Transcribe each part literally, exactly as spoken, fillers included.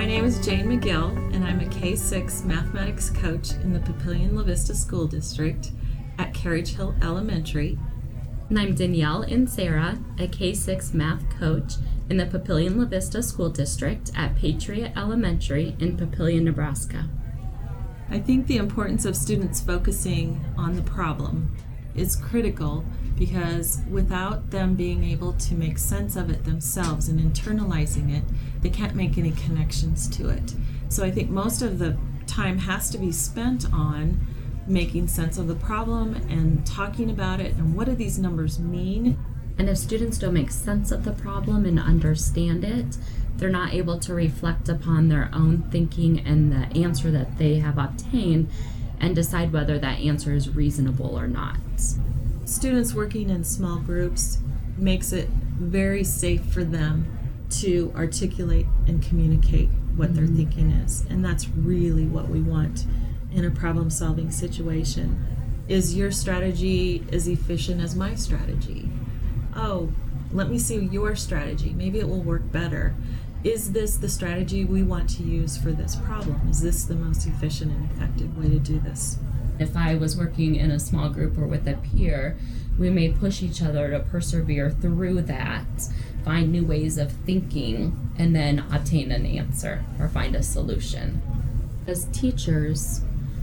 name is Jane McGill, and I'm a K six mathematics coach in the Papillion La Vista School District at Carriage Hill Elementary. And I'm Danielle Insera, a K six math coach in the Papillion La Vista School District at Patriot Elementary in Papillion, Nebraska. I think the importance of students focusing on the problem is critical because without them being able to make sense of it themselves and internalizing it, they can't make any connections to it. So I think most of the time has to be spent on making sense of the problem and talking about it and what do these numbers mean. And if students don't make sense of the problem and understand it, they're not able to reflect upon their own thinking and the answer that they have obtained and decide whether that answer is reasonable or not. Students working in small groups makes it very safe for them to articulate and communicate what their thinking is. And that's really what we want in a problem-solving situation. Is your strategy as efficient as my strategy? Oh, let me see your strategy. Maybe it will work better. Is this the strategy we want to use for this problem? Is this the most efficient and effective way to do this? If I was working in a small group or with a peer, we may push each other to persevere through that, find new ways of thinking, and then obtain an answer or find a solution. As teachers,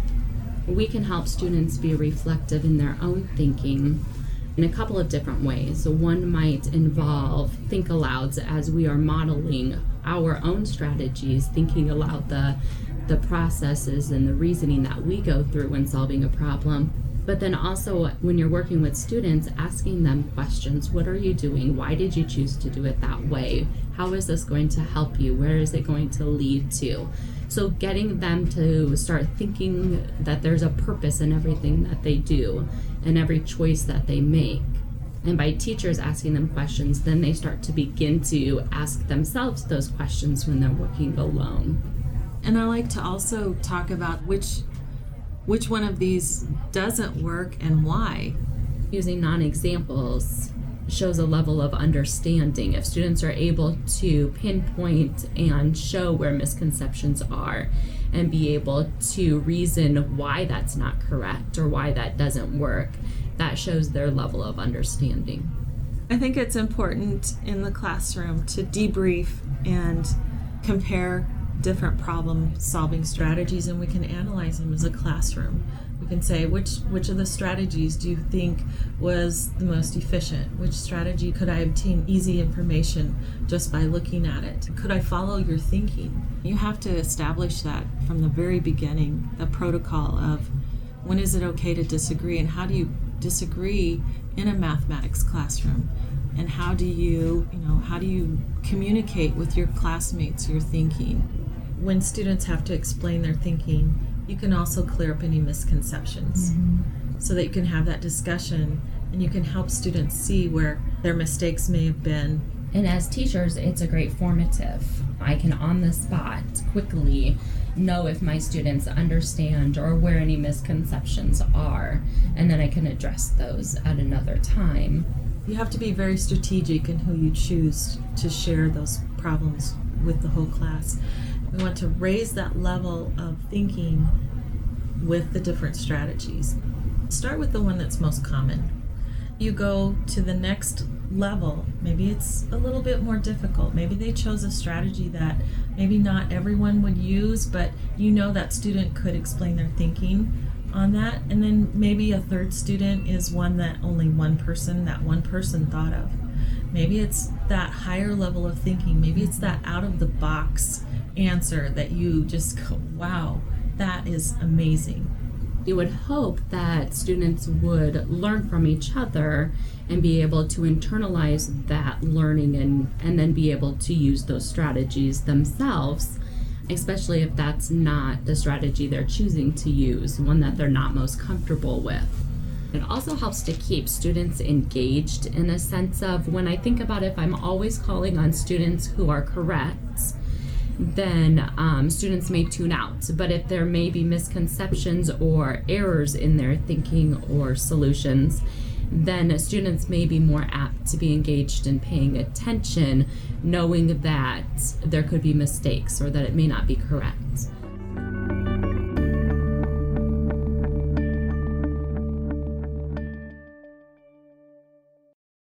we can help students be reflective in their own thinking in a couple of different ways. One might involve think alouds as we are modeling our own strategies, thinking aloud the the processes and the reasoning that we go through when solving a problem. But then also when you're working with students, asking them questions. What are you doing? Why did you choose to do it that way? How is this going to help you? Where is it going to lead to? So getting them to start thinking that there's a purpose in everything that they do and every choice that they make. And by teachers asking them questions, then they start to begin to ask themselves those questions when they're working alone. And I like to also talk about which which one of these doesn't work and why. Using non-examples shows a level of understanding. If students are able to pinpoint and show where misconceptions are and be able to reason why that's not correct or why that doesn't work, that shows their level of understanding. I think it's important in the classroom to debrief and compare different problem-solving strategies, and we can analyze them as a classroom. We can say, which which of the strategies do you think was the most efficient? Which strategy could I obtain easy information just by looking at it? Could I follow your thinking? You have to establish that from the very beginning, the protocol of when is it okay to disagree and how do you disagree in a mathematics classroom? And how do you, you know, how do you communicate with your classmates your thinking? When students have to explain their thinking, you can also clear up any misconceptions mm-hmm. so that you can have that discussion and you can help students see where their mistakes may have been. And as teachers, it's a great formative. I can on the spot quickly know if my students understand or where any misconceptions are, and then I can address those at another time. You have to be very strategic in who you choose to share those problems with the whole class. We want to raise that level of thinking with the different strategies. Start with the one that's most common. You go to the next level. Maybe it's a little bit more difficult. Maybe they chose a strategy that maybe not everyone would use, but you know that student could explain their thinking on that. And then maybe a third student is one that only one person, that one person thought of. Maybe it's that higher level of thinking. Maybe it's that out of the box answer that you just go, wow, that is amazing. You would hope that students would learn from each other and be able to internalize that learning and, and then be able to use those strategies themselves, especially if that's not the strategy they're choosing to use, one that they're not most comfortable with. It also helps to keep students engaged in a sense of when I think about if I'm always calling on students who are correct, then um, students may tune out. But if there may be misconceptions or errors in their thinking or solutions, then students may be more apt to be engaged in paying attention, knowing that there could be mistakes or that it may not be correct.